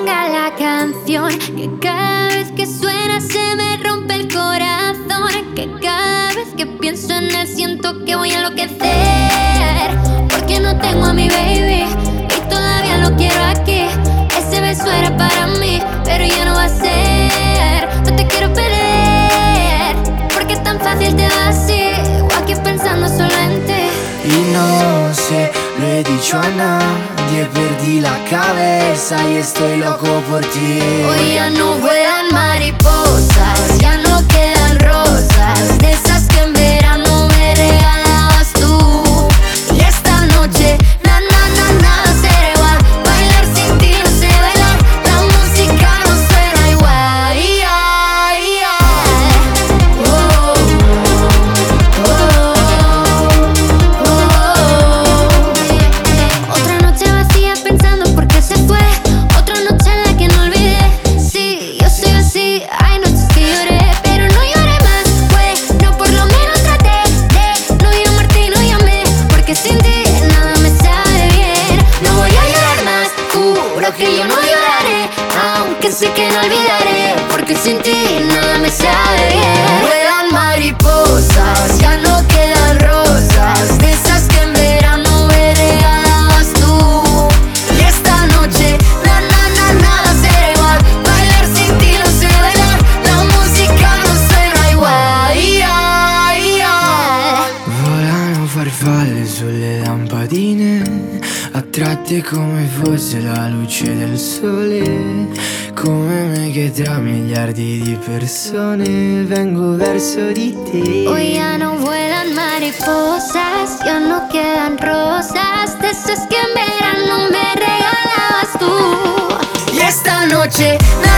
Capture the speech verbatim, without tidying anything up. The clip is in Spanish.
ponga la canción, que cada vez que suena se me rompe el corazón, que cada vez que pienso en él siento que voy a enloquecer, porque no tengo a mi baby y todavía lo quiero aquí. Ese beso era para mí, pero ya no va a ser. No te quiero perder, porque tan fácil te va así, o aquí pensando solo en ti. Y no sé, lo he dicho a nadie, perdí la cabeza y estoy loco por ti. Hoy ya no vuelan mariposas, ya no quedan rosas, de esas que en verano me regalabas tú. Y esta noche, na na na nada será igual, bailar sin ti no sé bailar, la música no suena igual. Yeah, yeah. Oh, oh, oh, oh. Otra noche vacía pensando por qué se fue, otra noche en la que no olvidé. Sí, yo soy así, hay noches que lloré, pero no lloré más. Bueno, por lo menos traté de no llamarte y no llamé, porque sin ti nada me sabe bien. No voy a llorar más, juro que yo no lloraré, aunque sé que no olvidaré, porque sin ti nada me sabe bien. Vuelan mariposas, ya no quedan rosas, de esas que en verano me regalabas tú. Y esta noche, na na na nada será igual, bailar sin ti no sé bailar, la música no suena igual. Yeah, yeah. Volano farfalle sulle lampadine, attratte come fosse la luce del sole, come me che tra miliardi di persone vengo verso di te. Hoy ya no vuelan mariposas, ya no quedan rosas, de esas que en verano me regalabas tú. Y esta noche, na